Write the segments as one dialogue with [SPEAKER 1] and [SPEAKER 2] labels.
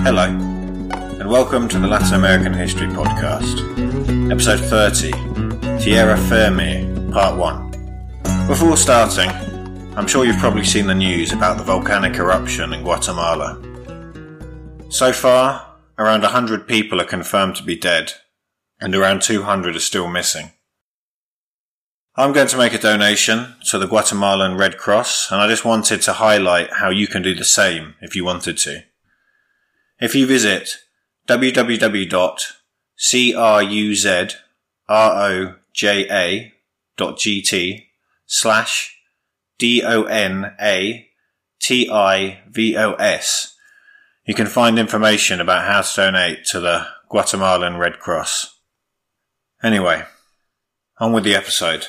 [SPEAKER 1] Hello, and welcome to the Latin American History Podcast, Episode 30, Tierra Firme, Part 1. Before starting, I'm sure you've probably seen the news about the volcanic eruption in Guatemala. So far, around 100 people are confirmed to be dead, and around 200 are still missing. I'm going to make a donation to the Guatemalan Red Cross, and I just wanted to highlight how you can do the same if you wanted to. If you visit www.cruzroja.gt/DONATIVOS, you can find information about how to donate to the Guatemalan Red Cross. Anyway, on with the episode.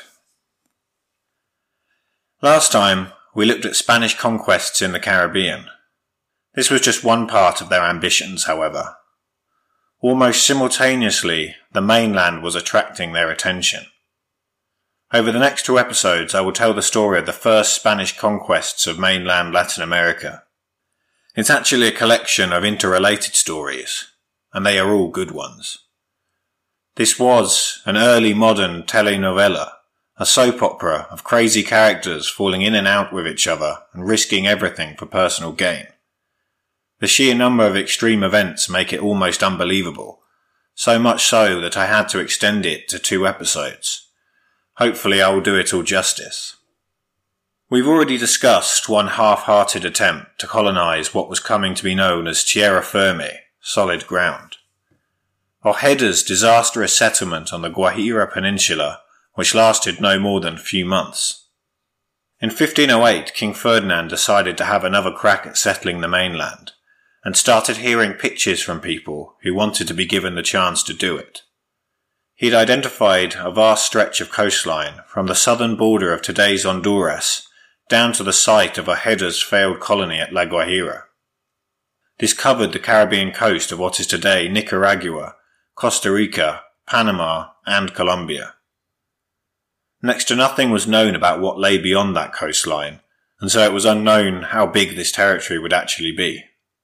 [SPEAKER 1] Last time, we looked at Spanish conquests in the Caribbean. This was just one part of their ambitions, however. Almost simultaneously, the mainland was attracting their attention. Over the next two episodes, I will tell the story of the first Spanish conquests of mainland Latin America. It's actually a collection of interrelated stories, and they are all good ones. This was an early modern telenovela, a soap opera of crazy characters falling in and out with each other and risking everything for personal gain. The sheer number of extreme events make it almost unbelievable, so much so that I had to extend it to 2 episodes. Hopefully I will do it all justice. We've already discussed one half-hearted attempt to colonize what was coming to be known as Tierra Firme, solid ground. Ojeda's disastrous settlement on the Guajira Peninsula, which lasted no more than a few months. In 1508, King Ferdinand decided to have another crack at settling the mainland, and started hearing pitches from people who wanted to be given the chance to do it. He'd identified a vast stretch of coastline from the southern border of today's Honduras down to the site of Ojeda's failed colony at La Guajira. This covered the Caribbean coast of what is today Nicaragua, Costa Rica, Panama, and Colombia. Next to nothing was known about what lay beyond that coastline, and so it was unknown how big this territory would actually be.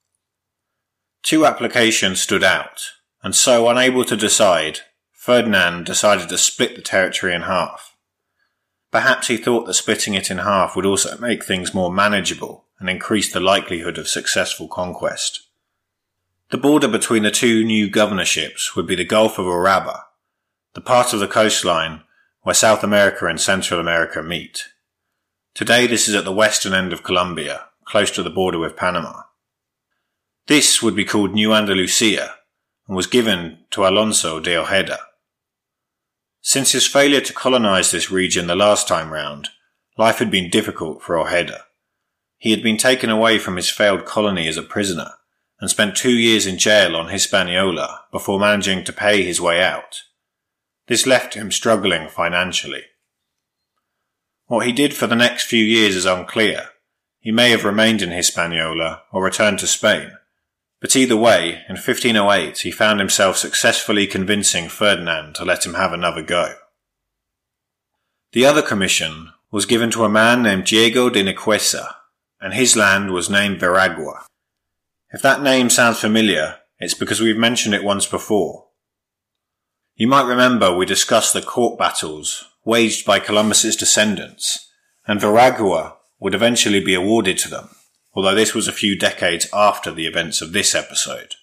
[SPEAKER 1] 2 applications stood out, and so unable to decide, Ferdinand decided to split the territory in half. Perhaps he thought that splitting it in half would also make things more manageable and increase the likelihood of successful conquest. The border between the 2 new governorships would be the Gulf of Urabá, the part of the coastline where South America and Central America meet. Today this is at the western end of Colombia, close to the border with Panama. This would be called New Andalusia, and was given to Alonso de Ojeda. Since his failure to colonize this region the last time round, life had been difficult for Ojeda. He had been taken away from his failed colony as a prisoner, and spent 2 years in jail on Hispaniola before managing to pay his way out. This left him struggling financially. What he did for the next few years is unclear. He may have remained in Hispaniola or returned to Spain. But either way, in 1508 he found himself successfully convincing Ferdinand to let him have another go. The other commission was given to a man named Diego de Nicuesa, and his land was named Veragua. If that name sounds familiar, it's because we've mentioned it once before. You might remember we discussed the court battles waged by Columbus's descendants, and Veragua would eventually be awarded to them, although this was a few decades after the events of this episode.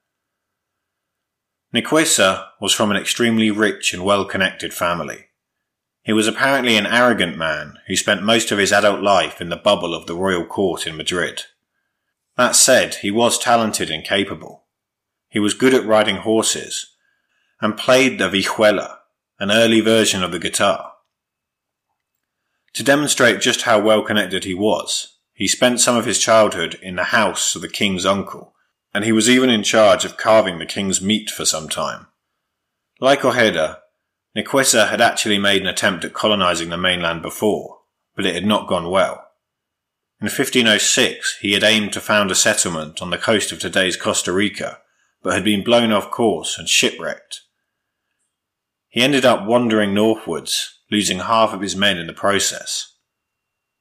[SPEAKER 1] Nicuesa was from an extremely rich and well-connected family. He was apparently an arrogant man who spent most of his adult life in the bubble of the royal court in Madrid. That said, he was talented and capable. He was good at riding horses, and played the vihuela, an early version of the guitar. To demonstrate just how well-connected he was, he spent some of his childhood in the house of the king's uncle, and he was even in charge of carving the king's meat for some time. Like Ojeda, Nicuesa had actually made an attempt at colonizing the mainland before, but it had not gone well. In 1506, he had aimed to found a settlement on the coast of today's Costa Rica, but had been blown off course and shipwrecked. He ended up wandering northwards, losing half of his men in the process.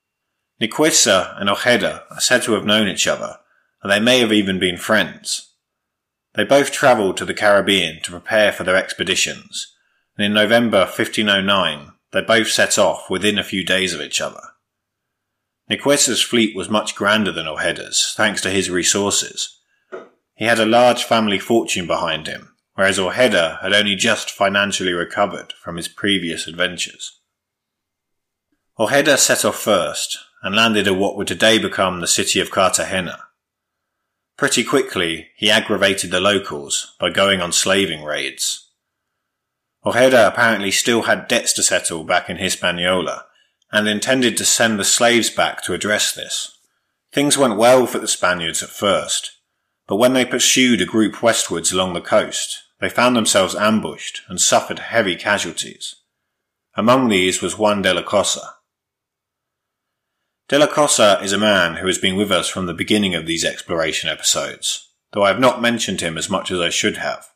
[SPEAKER 1] Nicuesa and Ojeda are said to have known each other, and they may have even been friends. They both travelled to the Caribbean to prepare for their expeditions, and in November 1509 they both set off within a few days of each other. Nicuessa's fleet was much grander than Ojeda's, thanks to his resources. He had a large family fortune behind him, whereas Ojeda had only just financially recovered from his previous adventures. Ojeda set off first and landed at what would today become the city of Cartagena. Pretty quickly, he aggravated the locals by going on slaving raids. Ojeda apparently still had debts to settle back in Hispaniola and intended to send the slaves back to address this. Things went well for the Spaniards at first, but when they pursued a group westwards along the coast, they found themselves ambushed and suffered heavy casualties. Among these was Juan de la Cosa. De la Cosa is a man who has been with us from the beginning of these exploration episodes, though I have not mentioned him as much as I should have.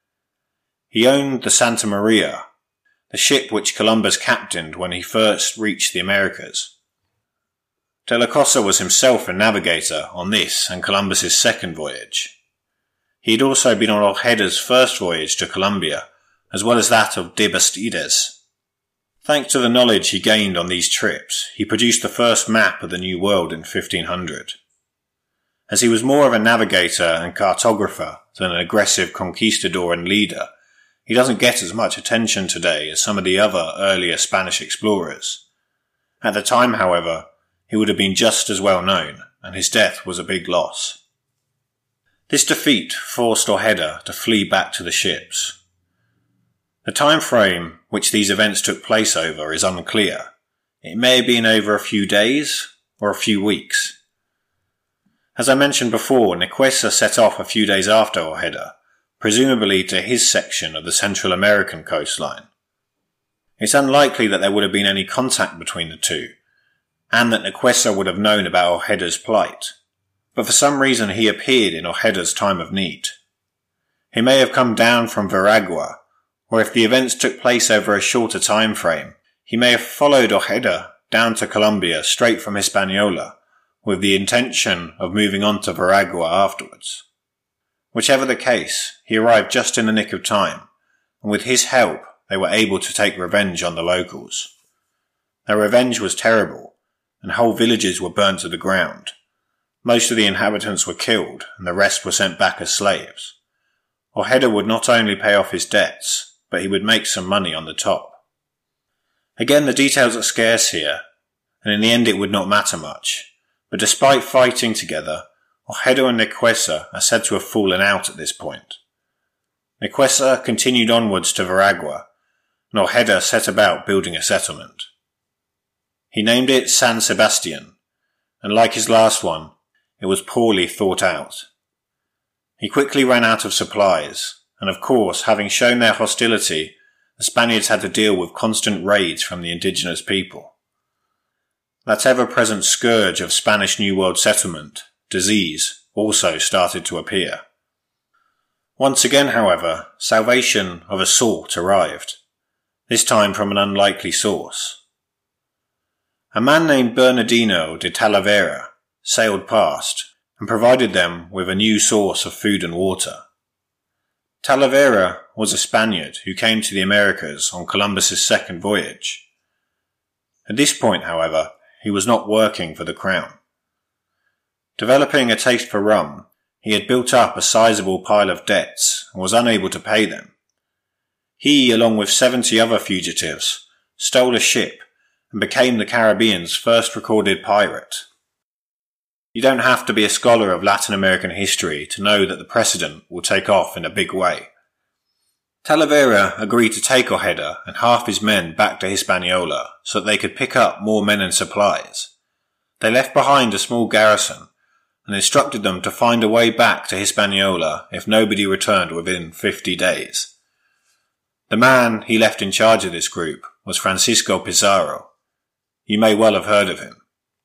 [SPEAKER 1] He owned the Santa Maria, the ship which Columbus captained when he first reached the Americas. De la Cosa was himself a navigator on this and Columbus's second voyage. He had also been on Ojeda's first voyage to Colombia, as well as that of de Bastides. Thanks to the knowledge he gained on these trips, he produced the first map of the New World in 1500. As he was more of a navigator and cartographer than an aggressive conquistador and leader, he doesn't get as much attention today as some of the other earlier Spanish explorers. At the time, however, he would have been just as well known, and his death was a big loss. This defeat forced Ojeda to flee back to the ships. The time frame which these events took place over is unclear. It may have been over a few days or a few weeks. As I mentioned before, Nicuessa set off a few days after Ojeda, presumably to his section of the Central American coastline. It's unlikely that there would have been any contact between the two, and that Nicuessa would have known about Ojeda's plight, but for some reason he appeared in Ojeda's time of need. He may have come down from Veragua, or if the events took place over a shorter time frame, he may have followed Ojeda down to Colombia straight from Hispaniola, with the intention of moving on to Veragua afterwards. Whichever the case, he arrived just in the nick of time, and with his help they were able to take revenge on the locals. Their revenge was terrible, and whole villages were burnt to the ground. Most of the inhabitants were killed, and the rest were sent back as slaves. Ojeda would not only pay off his debts, but he would make some money on the top. Again, the details are scarce here, and in the end it would not matter much, but despite fighting together, Ojeda and Nicuessa are said to have fallen out at this point. Nicuessa continued onwards to Veragua, and Ojeda set about building a settlement. He named it San Sebastian, and like his last one, it was poorly thought out. He quickly ran out of supplies, and of course, having shown their hostility, the Spaniards had to deal with constant raids from the indigenous people. That ever-present scourge of Spanish New World settlement, disease, also started to appear. Once again, however, salvation of a sort arrived, this time from an unlikely source. A man named Bernardino de Talavera sailed past and provided them with a new source of food and water. Talavera was a Spaniard who came to the Americas on Columbus's second voyage. At this point, however, he was not working for the crown. Developing a taste for rum, he had built up a sizable pile of debts and was unable to pay them. He, along with 70 other fugitives, stole a ship and became the Caribbean's first recorded pirate. You don't have to be a scholar of Latin American history to know that the precedent will take off in a big way. Talavera agreed to take Ojeda and half his men back to Hispaniola so that they could pick up more men and supplies. They left behind a small garrison and instructed them to find a way back to Hispaniola if nobody returned within 50 days. The man he left in charge of this group was Francisco Pizarro. You may well have heard of him.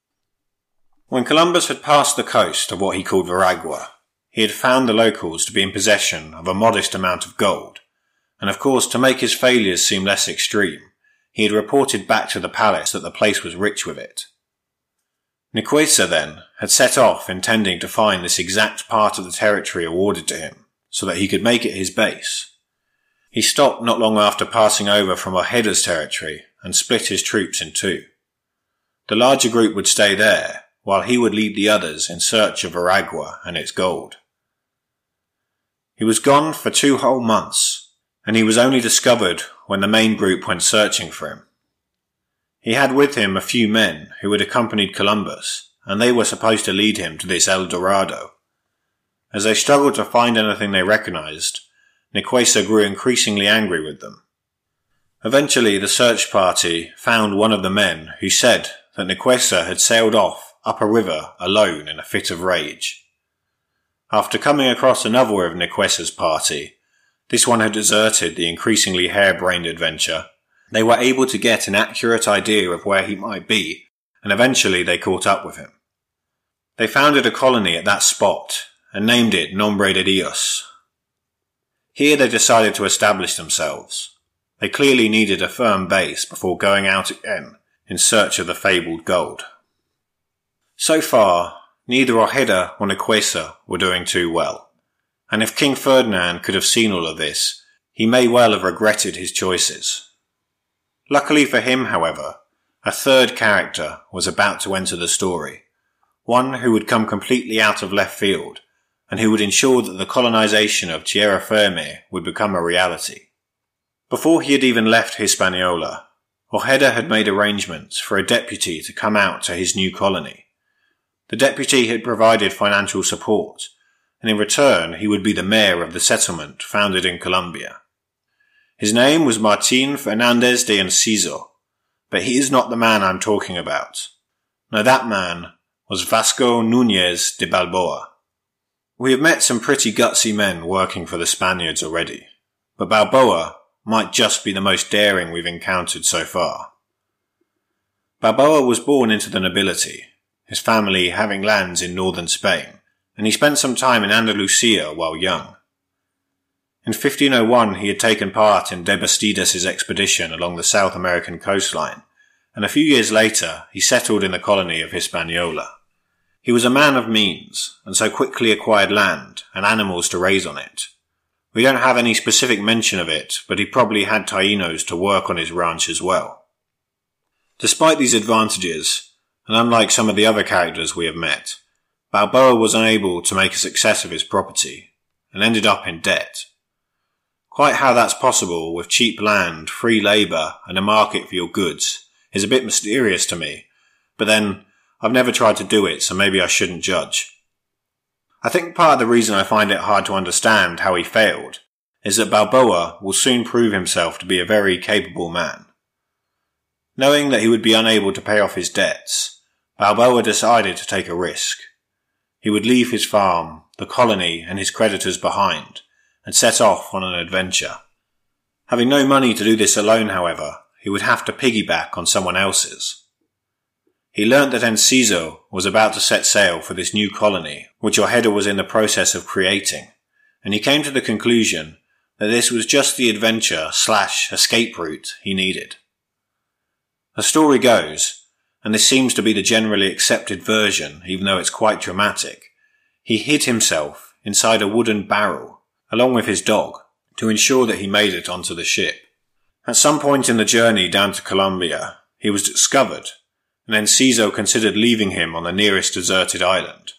[SPEAKER 1] When Columbus had passed the coast of what he called Veragua, he had found the locals to be in possession of a modest amount of gold, and of course, to make his failures seem less extreme, he had reported back to the palace that the place was rich with it. Nicuessa, then, had set off intending to find this exact part of the territory awarded to him, so that he could make it his base. He stopped not long after passing over from Ojeda's territory and split his troops in two. The larger group would stay there, while he would lead the others in search of Veragua and its gold. He was gone for 2 whole months, and he was only discovered when the main group went searching for him. He had with him a few men who had accompanied Columbus, and they were supposed to lead him to this El Dorado. As they struggled to find anything they recognized, Nicuesa grew increasingly angry with them. Eventually, the search party found one of the men who said that Nicuesa had sailed off up a river alone in a fit of rage. After coming across another of Nicuesa's party, this one had deserted the increasingly harebrained adventure. They were able to get an accurate idea of where he might be, and eventually they caught up with him. They founded a colony at that spot and named it Nombre de Dios. Here they decided to establish themselves. They clearly needed a firm base before going out again in search of the fabled gold. So far, neither Ojeda or Nicuesa were doing too well, and if King Ferdinand could have seen all of this, he may well have regretted his choices. Luckily for him, however, a third character was about to enter the story, one who would come completely out of left field, and who would ensure that the colonization of Tierra Firme would become a reality. Before he had even left Hispaniola, Ojeda had made arrangements for a deputy to come out to his new colony. The deputy had provided financial support, and in return he would be the mayor of the settlement founded in Colombia. His name was Martín Fernández de Enciso, but he is not the man I'm talking about. No, that man was Vasco Núñez de Balboa. We have met some pretty gutsy men working for the Spaniards already, but Balboa might just be the most daring we've encountered so far. Balboa was born into the nobility, his family having lands in northern Spain, and he spent some time in Andalusia while young. In 1501 he had taken part in de Bastidas' expedition along the South American coastline, and a few years later he settled in the colony of Hispaniola. He was a man of means, and so quickly acquired land and animals to raise on it. We don't have any specific mention of it, but he probably had Taínos to work on his ranch as well. Despite these advantages, and unlike some of the other characters we have met, Balboa was unable to make a success of his property, and ended up in debt. Quite how that's possible with cheap land, free labour, and a market for your goods is a bit mysterious to me, but then I've never tried to do it, so maybe I shouldn't judge. I think part of the reason I find it hard to understand how he failed is that Balboa will soon prove himself to be a very capable man. Knowing that he would be unable to pay off his debts, Balboa decided to take a risk. He would leave his farm, the colony, and his creditors behind, and set off on an adventure. Having no money to do this alone, however, he would have to piggyback on someone else's. He learnt that Enciso was about to set sail for this new colony, which Ojeda was in the process of creating, and he came to the conclusion that this was just the adventure/escape route he needed. The story goes, and this seems to be the generally accepted version even though it's quite dramatic, he hid himself inside a wooden barrel along with his dog, to ensure that he made it onto the ship. At some point in the journey down to Colombia, he was discovered, and Enciso considered leaving him on the nearest deserted island.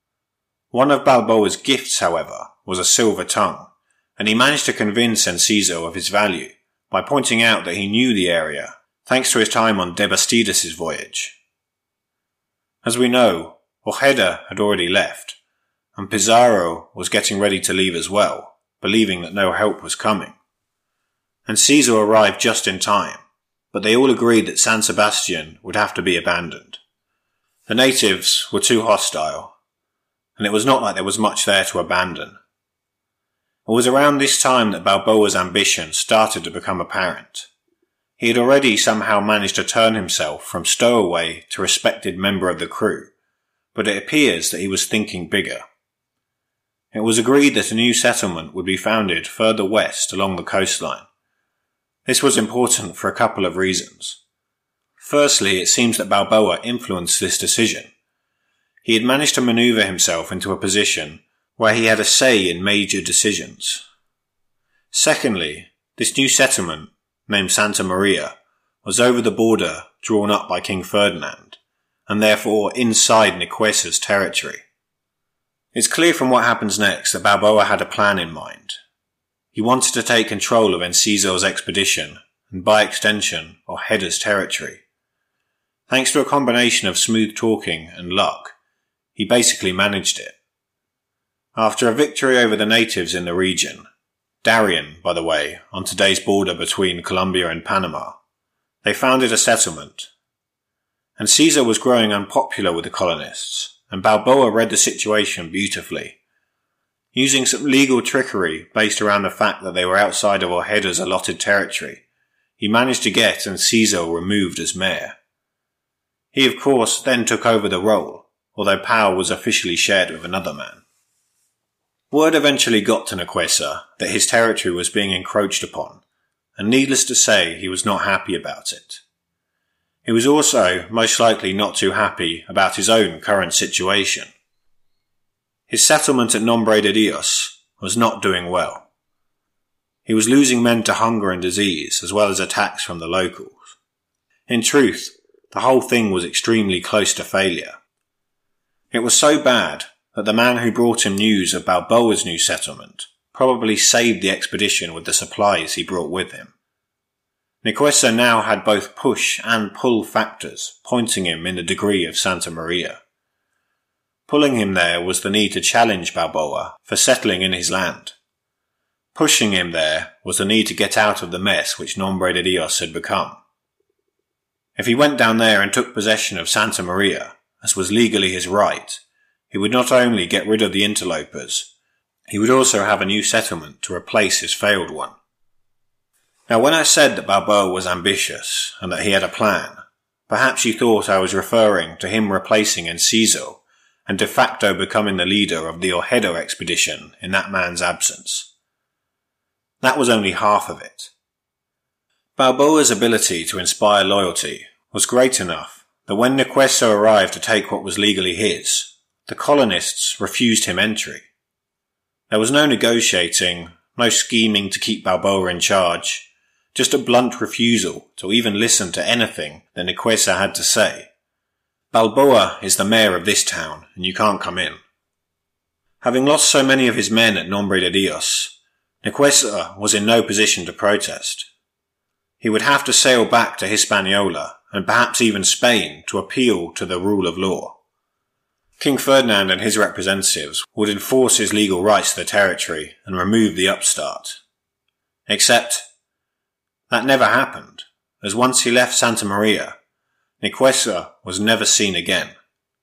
[SPEAKER 1] One of Balboa's gifts, however, was a silver tongue, and he managed to convince Enciso of his value by pointing out that he knew the area, thanks to his time on de Bastidas' voyage. As we know, Ojeda had already left, and Pizarro was getting ready to leave as well, believing that no help was coming. Enciso arrived just in time, but they all agreed that San Sebastian would have to be abandoned. The natives were too hostile, and it was not like there was much there to abandon. It was around this time that Balboa's ambition started to become apparent. He had already somehow managed to turn himself from stowaway to respected member of the crew, but it appears that he was thinking bigger. It was agreed that a new settlement would be founded further west along the coastline. This was important for a couple of reasons. Firstly, it seems that Balboa influenced this decision. He had managed to maneuver himself into a position where he had a say in major decisions. Secondly, this new settlement, named Santa Maria, was over the border drawn up by King Ferdinand, and therefore inside Nicuesa's territory. It's clear from what happens next that Balboa had a plan in mind. He wanted to take control of Enciso's expedition, and by extension, Ojeda's territory. Thanks to a combination of smooth talking and luck, he basically managed it. After a victory over the natives in the region, Darien, by the way, on today's border between Colombia and Panama, they founded a settlement. Enciso was growing unpopular with the colonists, and Balboa read the situation beautifully. Using some legal trickery based around the fact that they were outside of Ojeda's allotted territory, he managed to get Enciso removed as mayor. He, of course, then took over the role, although power was officially shared with another man. Word eventually got to Nicuesa that his territory was being encroached upon, and needless to say, he was not happy about it. He was also most likely not too happy about his own current situation. His settlement at Nombre de Dios was not doing well. He was losing men to hunger and disease, as well as attacks from the locals. In truth, the whole thing was extremely close to failure. It was so bad that the man who brought him news of Balboa's new settlement probably saved the expedition with the supplies he brought with him. Nicuesa now had both push and pull factors pointing him in the degree of Santa Maria. Pulling him there was the need to challenge Balboa for settling in his land. Pushing him there was the need to get out of the mess which Nombre de Dios had become. If he went down there and took possession of Santa Maria, as was legally his right, he would not only get rid of the interlopers, he would also have a new settlement to replace his failed one. Now, when I said that Balboa was ambitious and that he had a plan, perhaps you thought I was referring to him replacing Enciso and de facto becoming the leader of the Ojeda expedition in that man's absence. That was only half of it. Balboa's ability to inspire loyalty was great enough that when Nicuesa arrived to take what was legally his, the colonists refused him entry. There was no negotiating, no scheming to keep Balboa in charge, just a blunt refusal to even listen to anything that Nicuesa had to say. Balboa is the mayor of this town, and you can't come in. Having lost so many of his men at Nombre de Dios, Nicuesa was in no position to protest. He would have to sail back to Hispaniola, and perhaps even Spain, to appeal to the rule of law. King Ferdinand and his representatives would enforce his legal rights to the territory and remove the upstart. Except that never happened, as once he left Santa Maria, Nicuesa was never seen again.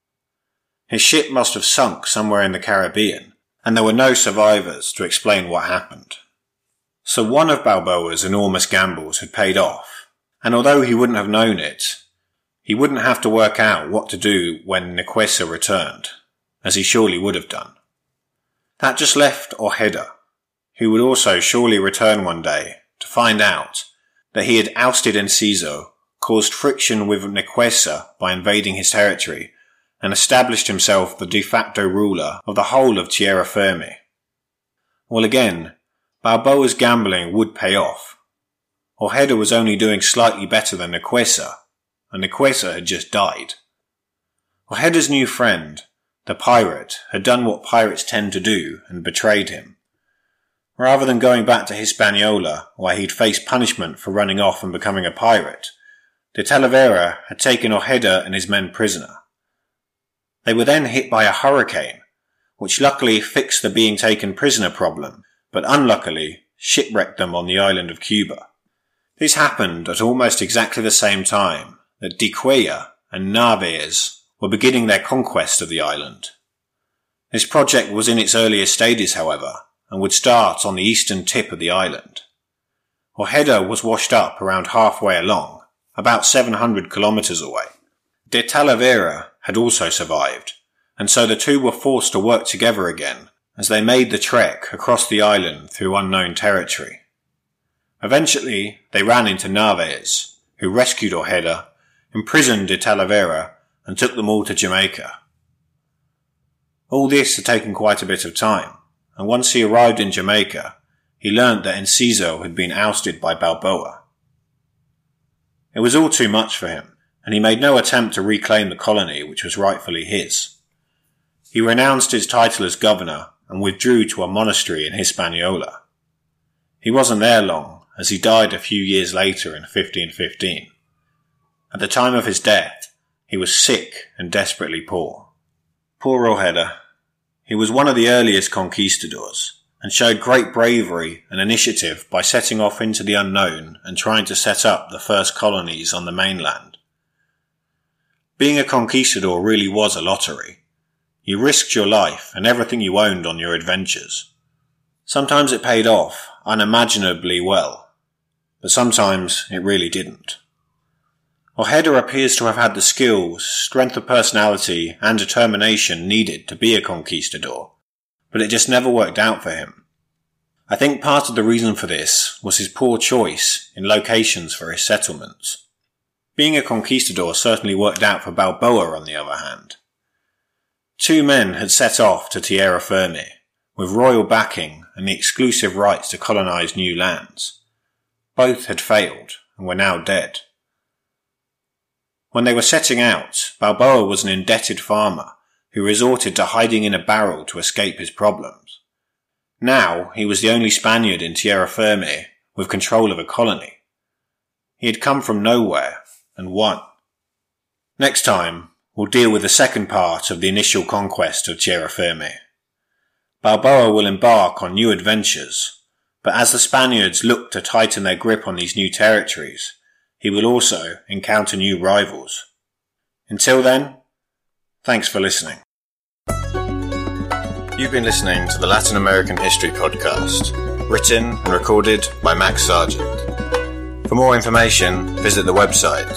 [SPEAKER 1] His ship must have sunk somewhere in the Caribbean, and there were no survivors to explain what happened. So one of Balboa's enormous gambles had paid off, and although he wouldn't have known it, he wouldn't have to work out what to do when Nicuesa returned, as he surely would have done. That just left Ojeda, who would also surely return one day to find out that he had ousted Enciso, caused friction with Nicuesa by invading his territory, and established himself the de facto ruler of the whole of Tierra Firme. Well, again, Balboa's gambling would pay off. Ojeda was only doing slightly better than Nicuesa, and Nicuesa had just died. Ojeda's new friend, the pirate, had done what pirates tend to do and betrayed him. Rather than going back to Hispaniola, where he'd face punishment for running off and becoming a pirate, de Talavera had taken Ojeda and his men prisoner. They were then hit by a hurricane, which luckily fixed the being taken prisoner problem, but unluckily shipwrecked them on the island of Cuba. This happened at almost exactly the same time that de Cuellar and Narvaez were beginning their conquest of the island. This project was in its earliest stages, however, and would start on the eastern tip of the island. Ojeda was washed up around halfway along, about 700 kilometers away. De Talavera had also survived, and so the two were forced to work together again as they made the trek across the island through unknown territory. Eventually, they ran into Narvaez, who rescued Ojeda, imprisoned de Talavera, and took them all to Jamaica. All this had taken quite a bit of time, and once he arrived in Jamaica, he learnt that Enciso had been ousted by Balboa. It was all too much for him, and he made no attempt to reclaim the colony which was rightfully his. He renounced his title as governor and withdrew to a monastery in Hispaniola. He wasn't there long, as he died a few years later in 1515. At the time of his death, he was sick and desperately poor. Poor Ojeda. He was one of the earliest conquistadors, and showed great bravery and initiative by setting off into the unknown and trying to set up the first colonies on the mainland. Being a conquistador really was a lottery. You risked your life and everything you owned on your adventures. Sometimes it paid off unimaginably well, but sometimes it really didn't. Ojeda appears to have had the skills, strength of personality and determination needed to be a conquistador, but it just never worked out for him. I think part of the reason for this was his poor choice in locations for his settlements. Being a conquistador certainly worked out for Balboa on the other hand. 2 men had set off to Tierra Firme, with royal backing and the exclusive rights to colonize new lands. Both had failed and were now dead. When they were setting out, Balboa was an indebted farmer who resorted to hiding in a barrel to escape his problems. Now he was the only Spaniard in Tierra Firme with control of a colony. He had come from nowhere and won. Next time, we'll deal with the second part of the initial conquest of Tierra Firme. Balboa will embark on new adventures, but as the Spaniards look to tighten their grip on these new territories, he will also encounter new rivals. Until then, thanks for listening. You've been listening to the Latin American History Podcast, written and recorded by Max Sargent. For more information, visit the website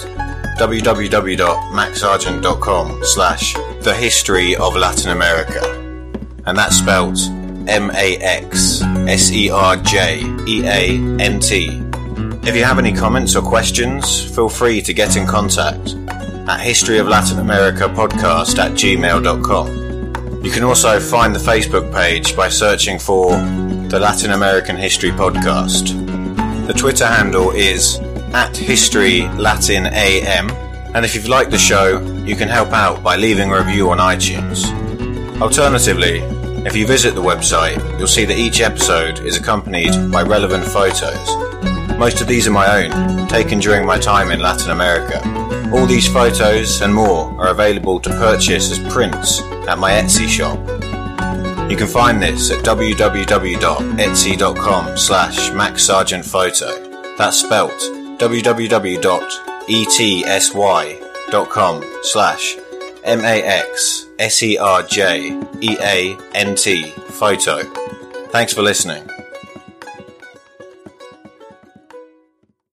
[SPEAKER 1] www.maxsargent.com/The History of Latin America, and that's spelt MAXSERJEANT. If you have any comments or questions, feel free to get in contact at historyoflatinamericapodcast@gmail.com. You can also find the Facebook page by searching for the Latin American History Podcast. The Twitter handle is @HistoryLatinAM, and if you've liked the show, you can help out by leaving a review on iTunes. Alternatively, if you visit the website, you'll see that each episode is accompanied by relevant photos. Most of these are my own, taken during my time in Latin America. All these photos and more are available to purchase as prints at my Etsy shop. You can find this at www.etsy.com/MaxSargentPhoto. That's spelt www.etsy.com/MaxSergeant Photo. Thanks for listening.